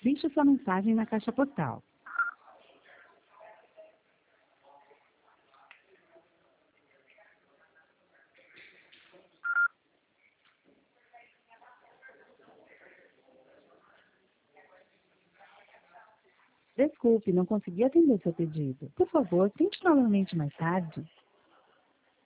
Deixe sua mensagem na caixa postal. Desculpe, não consegui atender seu pedido. Por favor, tente novamente mais tarde.